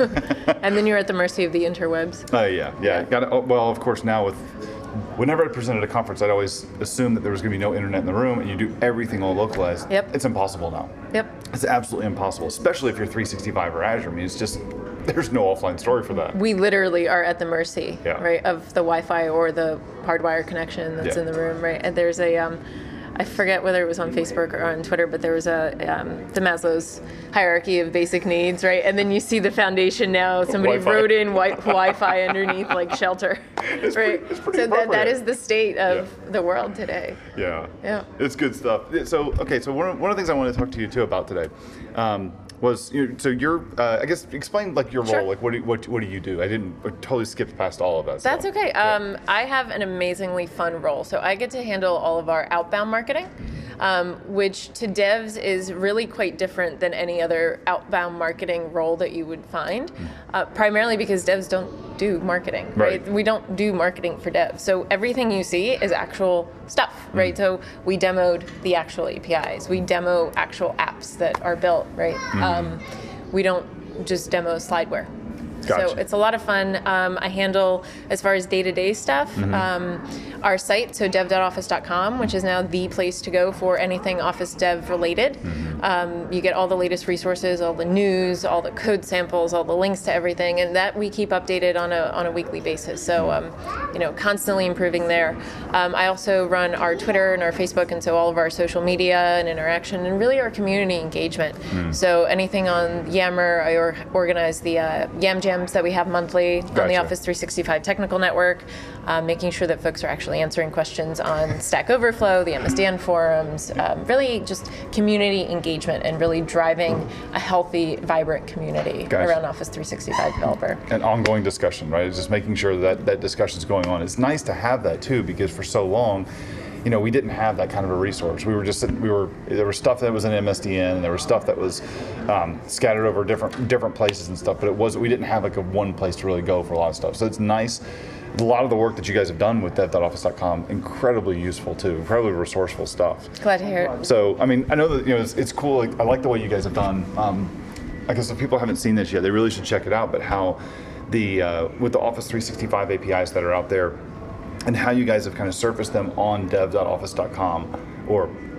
and then you're at the mercy of the interwebs. Oh yeah, yeah. Got it. Oh, well, of course, now with whenever I presented at a conference, I'd always assume that there was going to be no internet in the room, and you do everything all localized. Yep. It's impossible now. Yep. It's absolutely impossible, especially if you're three sixty-five or Azure. I mean, it's just there's no offline story for that. We literally are at the mercy, Yeah. right, of the Wi-Fi or the hardwire connection that's Yeah. in the room, right? And there's a, um, I forget whether it was on Facebook or on Twitter, but there was a um, the Maslow's hierarchy of basic needs, right? And then you see the foundation now. Somebody Wi-Fi. wrote in wi- Wi-Fi underneath, like shelter, It's right? pretty- it's pretty so that, that appropriate. is the state of Yeah. the world today. Yeah. Yeah. It's good stuff. So, okay, so one of, one of the things I wanted to talk to you too about today um, was, you know, so you're, uh, I guess, explain like your Sure. role. Like, what do you, what, what do you do? I didn't, I totally skipped past all of that. That's stuff. okay. Um, I have an amazingly fun role. So I get to handle all of our outbound marketing, um, which to devs is really quite different than any other outbound marketing role that you would find, uh, primarily because devs don't do marketing, right? Right. We don't do marketing for devs. So everything you see is actual stuff, right? So we demoed the actual A P Is. We demo actual apps that are built, right? Um, we don't just demo slideware. Gotcha. So it's a lot of fun. Um, I handle, as far as day-to-day stuff, Mm-hmm. um, our site, so dev dot office dot com, which is now the place to go for anything Office Dev related. Mm-hmm. Um, you get all the latest resources, all the news, all the code samples, all the links to everything, and that we keep updated on a on a weekly basis. So, um, you know, constantly improving there. Um, I also run our Twitter and our Facebook, and so all of our social media and interaction, and really our community engagement. So anything on Yammer, I or, organize the uh, Yam Jams that we have monthly on the Gotcha. Office three sixty-five Technical Network, um, making sure that folks are actually answering questions on Stack Overflow, the M S D N forums, um, really just community engagement and really driving a healthy, vibrant community Gotcha. around Office three sixty-five developer. An ongoing discussion, right? It's just making sure that that discussion's going on. It's nice to have that too, because for so long, you know, we didn't have that kind of a resource. We were just, we were, there was stuff that was in M S D N, and there was stuff that was um, scattered over different different places and stuff, but it was, we didn't have like a one place to really go for a lot of stuff. So it's nice. A lot of the work that you guys have done with dev dot office dot com, incredibly useful too, incredibly resourceful stuff. Glad to hear it. So, I mean, I know that, you know, it's, it's cool. Like, I like the way you guys have done. Um, I guess if people haven't seen this yet, they really should check it out. But how the, uh, with the Office three sixty-five A P Is that are out there, and how you guys have kind of surfaced them on dev dot office dot com, or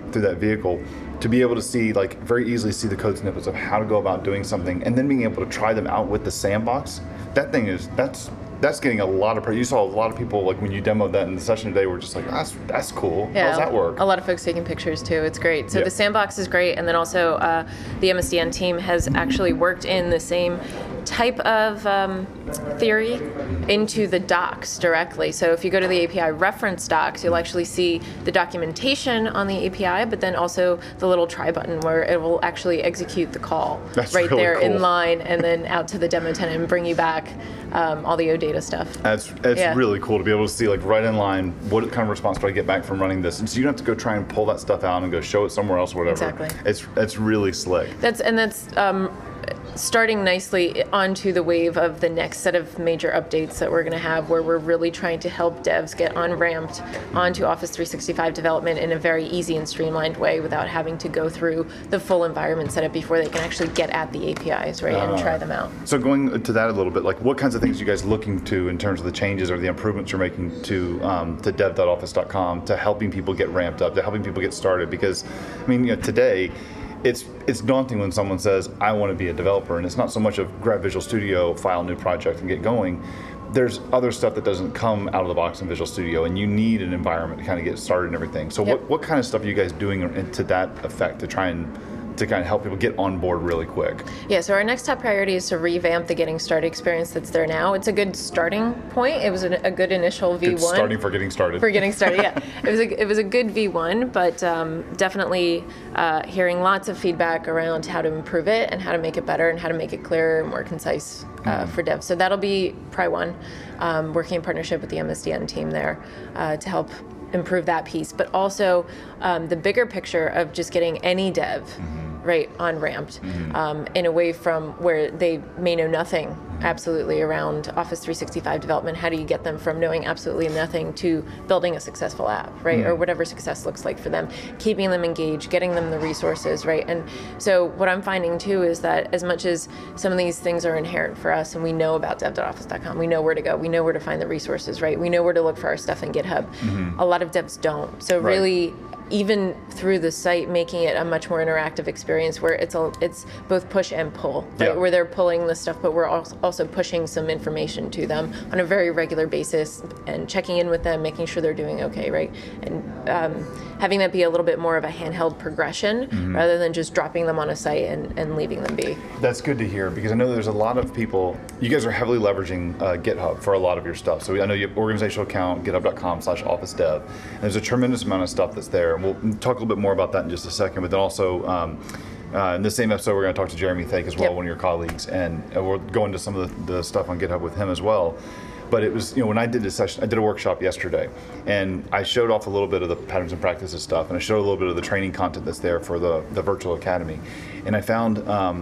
through that vehicle, to be able to see, like, very easily see the code snippets of how to go about doing something, and then being able to try them out with the sandbox. That thing is that's that's getting a lot of. You saw a lot of people, like, when you demoed that in the session today, were just like, that's that's cool. Yeah, how does that work? A lot of folks taking pictures too. It's great. So Yeah. the sandbox is great, and then also uh, the M S D N team has actually worked in the same type of um, theory into the docs directly. So if you go to the A P I reference docs, you'll actually see the documentation on the A P I, but then also the little try button where it will actually execute the call That's right really there cool. in line, and then out to the demo tenant and bring you back um, all the O data stuff. That's it's Yeah. really cool to be able to see, like, right in line, what kind of response do I get back from running this, and so you don't have to go try and pull that stuff out and go show it somewhere else or whatever. Exactly. It's it's really slick. That's and that's um, starting nicely onto the wave of the next set of major updates that we're going to have, where we're really trying to help devs get on-ramped onto Office three sixty-five development in a very easy and streamlined way without having to go through the full environment setup before they can actually get at the A P Is, right, and try them out. So going to that a little bit, like, what kinds of things are you guys looking to in terms of the changes or the improvements you're making to um, to dev dot office dot com to helping people get ramped up, to helping people get started? Because, I mean, you know, today, it's it's daunting when someone says, I want to be a developer, and it's not so much of grab Visual Studio, file new project, and get going. There's other stuff that doesn't come out of the box in Visual Studio, and you need an environment to kind of get started and everything. So Yep. what, what kind of stuff are you guys doing to that effect to try and to kind of help people get on board really quick? Yeah, so our next top priority is to revamp the getting started experience that's there now. It's a good starting point. It was a, a good initial V one. Good starting for getting started. For getting started, yeah. It was a, it was a good V one, but um, definitely uh, hearing lots of feedback around how to improve it and how to make it better and how to make it clearer and more concise uh, for devs. So that'll be Pri one, um, working in partnership with the M S D N team there uh, to help improve that piece, but also um, the bigger picture of just getting any dev right on ramped um, in a way from where they may know nothing absolutely around Office three sixty-five development. How do you get them from knowing absolutely nothing to building a successful app, right? Or whatever success looks like for them, keeping them engaged, getting them the resources, right? And so what I'm finding too is that as much as some of these things are inherent for us and we know about dev dot office dot com, we know where to go, we know where to find the resources, right? We know where to look for our stuff in GitHub. A lot of devs don't. So Right. really, even through the site, making it a much more interactive experience where it's a, it's both push and pull, right? Yeah. Where they're pulling the stuff, but we're also also pushing some information to them on a very regular basis and checking in with them, making sure they're doing okay, right? And um, having that be a little bit more of a handheld progression rather than just dropping them on a site and, and leaving them be. That's good to hear, because I know there's a lot of people, you guys are heavily leveraging uh, GitHub for a lot of your stuff. So I know you have organizational account, github dot com slash office dev. And there's a tremendous amount of stuff that's there. And we'll talk a little bit more about that in just a second, but then also, um, Uh, in the same episode, we're going to talk to Jeremy Thake as well, Yep. one of your colleagues, and uh, we'll go into some of the, the stuff on GitHub with him as well. But it was, you know, when I did this session, I did a workshop yesterday, and I showed off a little bit of the patterns and practices stuff, and I showed a little bit of the training content that's there for the, the virtual academy. And I found, um,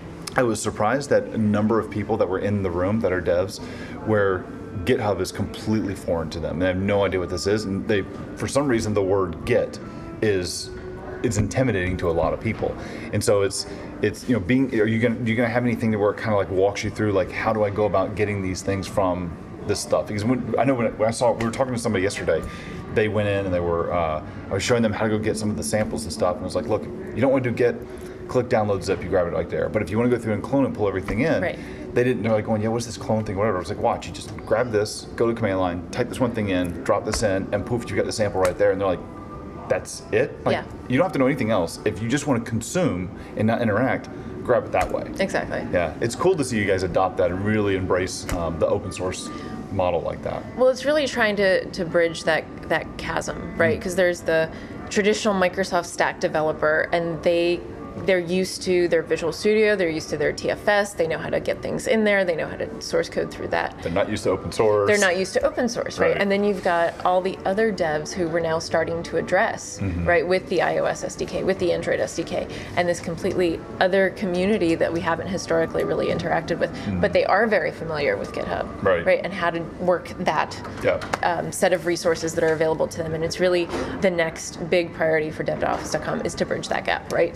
I was surprised that a number of people that were in the room that are devs, where GitHub is completely foreign to them. They have no idea what this is, and they, for some reason, the word Git is it's intimidating to a lot of people, and so it's it's you know being are you gonna are you gonna have anything where it kind of like walks you through like how do I go about getting these things from this stuff? Because when, I know when, when I saw we were talking to somebody yesterday, they went in and they were uh, I was showing them how to go get some of the samples and stuff, and I was like, look, you don't want to do Git, click download zip, you grab it right there. But if you want to go through and clone and pull everything in, Right. they didn't. They're like going, yeah, what's this clone thing? Whatever. I was like, watch, you just grab this, go to command line, type this one thing in, drop this in, and poof, you got the sample right there. And they're like, that's it? Like, Yeah. you don't have to know anything else. If you just want to consume and not interact, grab it that way. Exactly. Yeah, it's cool to see you guys adopt that and really embrace um, the open source model like that. Well, it's really trying to, to bridge that that chasm, right? Because there's the traditional Microsoft Stack developer, and they they're used to their Visual Studio, they're used to their T F S, they know how to get things in there, they know how to source code through that. They're not used to open source. They're not used to open source, right? Right. And then you've got all the other devs who we're now starting to address, right, with the iOS S D K, with the Android S D K, and this completely other community that we haven't historically really interacted with, but they are very familiar with GitHub, Right. right, and how to work that Yeah. um, set of resources that are available to them. And it's really the next big priority for dev dot office dot com is to bridge that gap, right? So Yeah.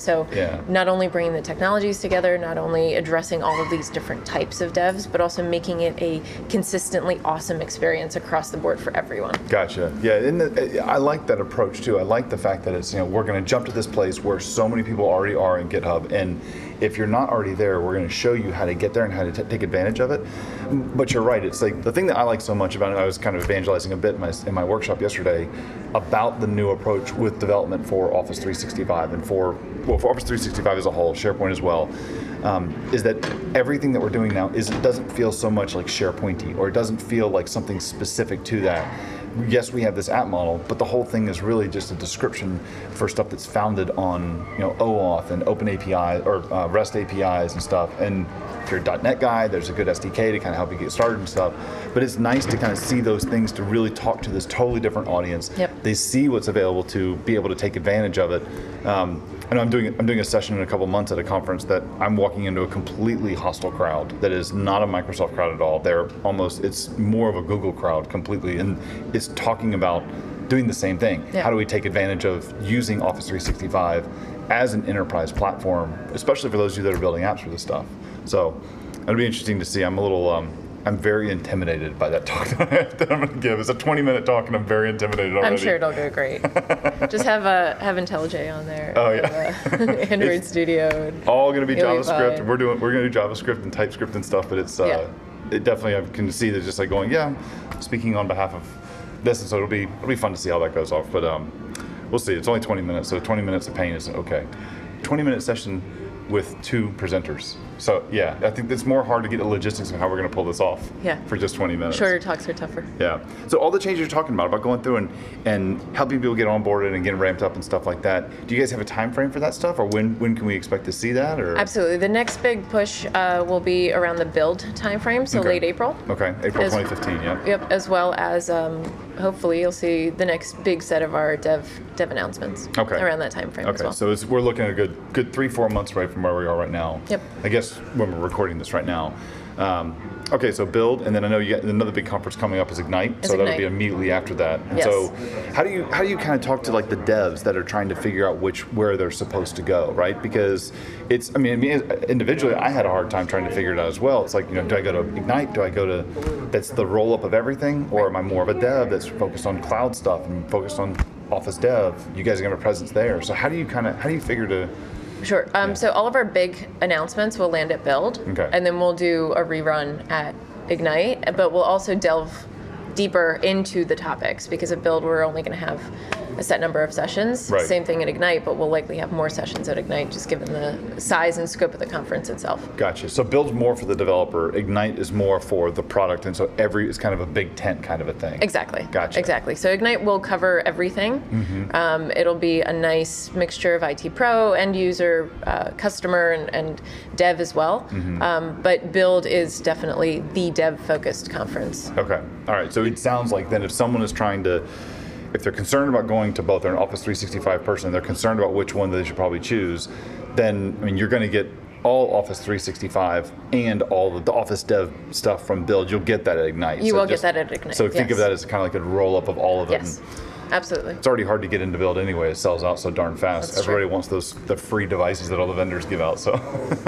Yeah. not only bringing the technologies together, not only addressing all of these different types of devs, but also making it a consistently awesome experience across the board for everyone. Gotcha. Yeah, and the, I like that approach too. I like the fact that it's, you know, we're going to jump to this place where so many people already are in GitHub, and if you're not already there, we're going to show you how to get there and how to t- take advantage of it. But you're right. It's like the thing that I like so much about it. I was kind of evangelizing a bit in my, in my workshop yesterday about the new approach with development for Office three sixty-five and for well for Office three sixty-five as a whole, SharePoint as well. Um, is that everything that we're doing now is it doesn't feel so much like SharePointy, or it doesn't feel like something specific to that. Yes, we have this app model, but the whole thing is really just a description for stuff that's founded on, you know, OAuth and Open A P I or uh, REST A P Is and stuff. And if you're a dot net guy, there's a good S D K to kind of help you get started and stuff. But it's nice to kind of see those things to really talk to this totally different audience. Yep. They see what's available to be able to take advantage of it. Um, and I'm doing I'm doing a session in a couple months at a conference that I'm walking into a completely hostile crowd that is not a Microsoft crowd at all. They're almost, it's more of a Google crowd completely, and it's talking about doing the same thing. Yeah. How do we take advantage of using Office three sixty-five as an enterprise platform, especially for those of you that are building apps for this stuff. So it'll be interesting to see. I'm a little, um, I'm very intimidated by that talk that, I, that I'm going to give. It's a twenty minute talk, and I'm very intimidated already. I'm sure it'll go great. Just have a have IntelliJ on there. Oh yeah, have, uh, Android Studio. And all going to be you'll be JavaScript. fine. We're doing we're going to do JavaScript and TypeScript and stuff, but it's uh, Yeah. it definitely I can see that just like going yeah, I'm speaking on behalf of this, and so it'll be it'll be fun to see how that goes off. But um, we'll see. It's only twenty minutes, so twenty minutes of pain is okay. twenty minute session with two presenters. So yeah, I think it's more hard to get the logistics of how we're going to pull this off. Yeah. For just twenty minutes. Shorter talks are tougher. Yeah. So all the changes you're talking about, about going through and, and helping people get onboarded and getting ramped up and stuff like that, do you guys have a time frame for that stuff, or when when can we expect to see that? Or Absolutely. The next big push uh, will be around the build timeframe, so Okay. late April. Okay, April As- twenty fifteen. Yeah. Yep, as well as um, hopefully you'll see the next big set of our dev dev announcements Okay. around that time frame as Okay, well. so it's, we're looking at a good good three four months right from where we are right now. Yep. I guess when we're recording this right now. Um, okay, so build, and then I know you got another big conference coming up is Ignite, Is so that'll Ignite. be immediately after that. And Yes. so, how do you how do you kind of talk to like the devs that are trying to figure out which where they're supposed to go, right? Because it's I mean, I mean individually, I had a hard time trying to figure it out as well. It's like, you know, do I go to Ignite? Do I go to that's the roll up of everything, or am I more of a dev that's focused on cloud stuff and focused on Office Dev? You guys are gonna have a presence there, so how do you kind of how do you figure to Sure. Um, So all of our big announcements will land at Build, Okay. and then we'll do a rerun at Ignite, but we'll also delve deeper into the topics, because at Build we're only going to have a set number of sessions. Right. Same thing at Ignite, but we'll likely have more sessions at Ignite, just given the size and scope of the conference itself. Gotcha. So build's more for the developer. Ignite is more for the product, and so every it's kind of a big tent kind of a thing. Exactly. Gotcha. Exactly. So Ignite will cover everything. Um, it'll be a nice mixture of I T pro, end user, uh, customer, and, and dev as well. Um, but Build is definitely the dev-focused conference. Okay. All right. So it sounds like then if someone is trying to, if they're concerned about going to both, they're an Office three sixty-five person, they're concerned about which one they should probably choose, then I mean you're going to get all Office three sixty-five and all of the Office Dev stuff from Build. You'll get that at Ignite. You So will just- get that at Ignite. So think of yes. that as kind of like a roll up of all of them. Yes, absolutely. It's already hard to get into Build anyway. It sells out so darn fast. That's true. Everybody wants those the free devices that all the vendors give out. So,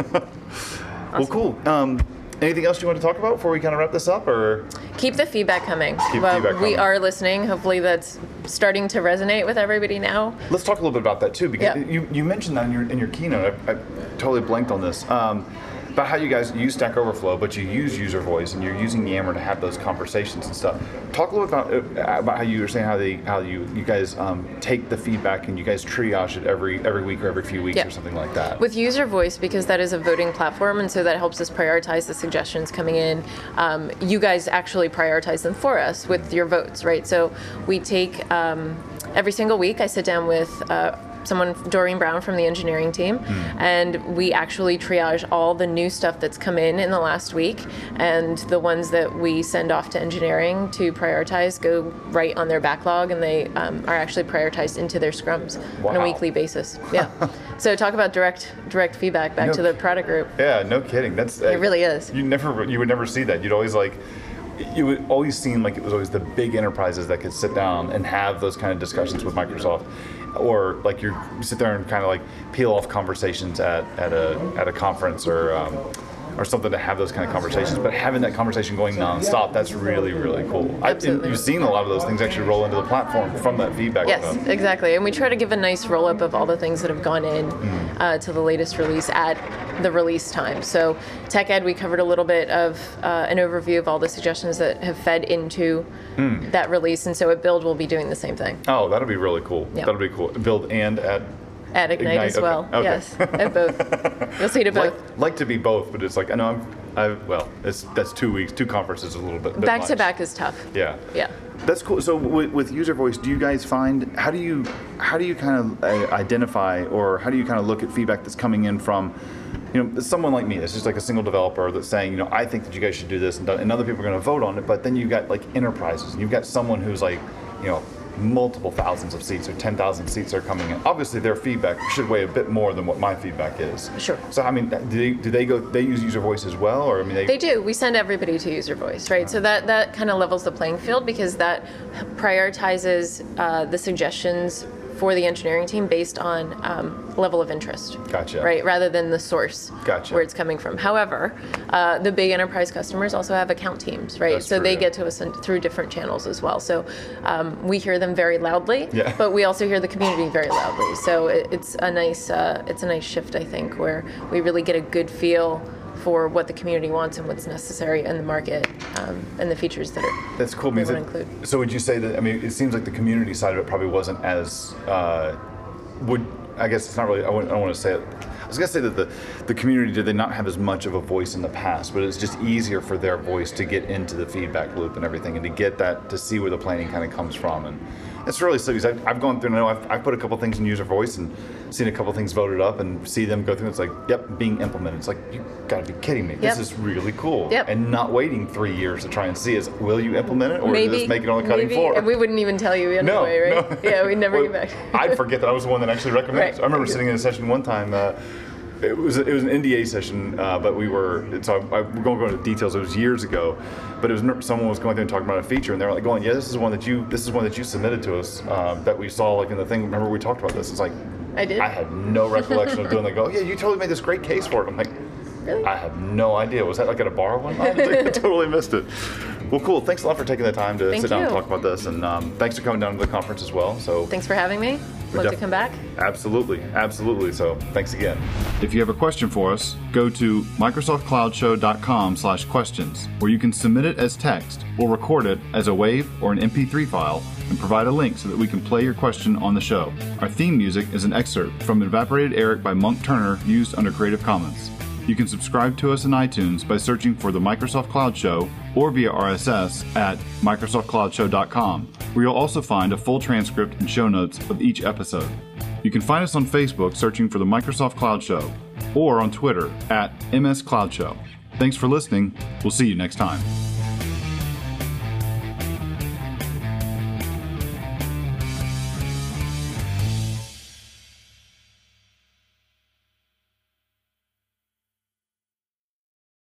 well, cool. Um, anything else you want to talk about before we kind of wrap this up, or? Keep the feedback coming. Keep Well, feedback we coming. are listening. Hopefully that's starting to resonate with everybody now. Let's talk a little bit about that too, because Yeah. you, you mentioned that in your in your keynote. I, I totally blanked on this. Um, about how you guys use Stack Overflow, but you use user voice and you're using Yammer to have those conversations and stuff. Talk a little bit about uh, about how you were saying how they how you you guys um, take the feedback and you guys triage it every every week or every few weeks Yeah. or something like that. With user voice, because that is a voting platform, and so that helps us prioritize the suggestions coming in. Um, you guys actually prioritize them for us with your votes, right? So we take um, every single week. I sit down with uh, someone, Doreen Brown from the engineering team, and we actually triage all the new stuff that's come in in the last week, and the ones that we send off to engineering to prioritize go right on their backlog, and they um, are actually prioritized into their scrums on a Wow. weekly basis. Yeah. So talk about direct direct feedback back No to the product group. Yeah, no kidding. That's It really is. You never, you would never see that. You'd always like, it would always seem like it was always the big enterprises that could sit down and have those kind of discussions with Microsoft. or like you're, you sit there and kind of like peel off conversations at, at a at a conference or um, or something to have those kind of conversations. But having that conversation going nonstop, that's really, really cool. I, you've seen a lot of those things actually roll into the platform from that feedback. Yes, exactly. And we try to give a nice roll-up of all the things that have gone in mm. uh, to the latest release at the release time. So Tech Ed, we covered a little bit of uh, an overview of all the suggestions that have fed into mm. that release. And so at Build, we'll be doing the same thing. Oh, that'll be really cool. Yep. That'll be cool. Build and at... At Ignite, Ignite as well, okay. Yes, at both. You'll see to both. Like, like to be both, but it's like I know I'm. I well, it's that's two weeks, two conferences, a little bit. bit back much. to back is tough. Yeah, yeah. That's cool. So with, with user voice, do you guys find how do you how do you kind of uh, identify or how do you kind of look at feedback that's coming in from, you know, someone like me that's just like a single developer that's saying, you know, I think that you guys should do this, and, and other people are going to vote on it, but then you've got like enterprises, and you've got someone who's like, you know, multiple thousands of seats or ten thousand seats are coming in. Obviously, their feedback should weigh a bit more than what my feedback is. Sure. So, I mean, do they, do they go? They use user voice as well, or I mean, they they do. We send everybody to user voice, right? So that that kind of levels the playing field because that prioritizes uh, the suggestions for the engineering team based on um, level of interest. Gotcha. Right, rather than the source gotcha. where it's coming from. However, uh, the big enterprise customers also have account teams, right? That's so true, they yeah. get to us in, through different channels as well. So um, we hear them very loudly, yeah. but we also hear the community very loudly. So it, it's a nice uh, it's a nice shift, I think, where we really get a good feel for what the community wants and what's necessary in the market um, and the features that are that's cool. They Means want to it, include. So would you say that? I mean, it seems like the community side of it probably wasn't as uh, would. I guess it's not really. I, wouldn't, I don't want to say it. I was gonna say that the the community did they not have as much of a voice in the past, but it's just easier for their voice to get into the feedback loop and everything, and to get that to see where the planning kind of comes from. And it's really silly. I've, I've gone through and I know I've, I've put a couple things in user voice and seen a couple things voted up and see them go through. And it's like, yep, being implemented. It's like, you gotta be kidding me. Yep. This is really cool. Yep. And not waiting three years to try and see is, will you implement it or maybe, does this make it on the cutting maybe, floor? And we wouldn't even tell you anyway, no, right? No. Yeah, we'd never well, get back. I'd forget that I was the one that actually recommended. Right. I remember sitting in a session one time. Uh, It was it was an N D A session, uh, but we were so I, I, we're going to go into details. It was years ago, but it was someone was going through and talking about a feature, and they were like going, "Yeah, this is one that you this is one that you submitted to us um, that we saw like in the thing." Remember we talked about this? It's like I did. I had no recollection of doing. They go, "Yeah, you totally made this great case for it." I'm like, really? I have no idea. Was that like at a bar one time? I totally missed it. Well, cool. Thanks a lot for taking the time to Thank sit down you. and talk about this, and um, thanks for coming down to the conference as well. So thanks for having me. Love def- to come back. Absolutely, absolutely. So thanks again. If you have a question for us, go to microsoft cloud show dot com slash questions, where you can submit it as text or record it as a WAV or an M P three file and provide a link so that we can play your question on the show. Our theme music is an excerpt from Evaporated Eric by Monk Turner used under Creative Commons. You can subscribe to us in iTunes by searching for the Microsoft Cloud Show or via R S S at microsoft cloud show dot com, where you'll also find a full transcript and show notes of each episode. You can find us on Facebook searching for the Microsoft Cloud Show or on Twitter at M S Cloud Show. Thanks for listening. We'll see you next time.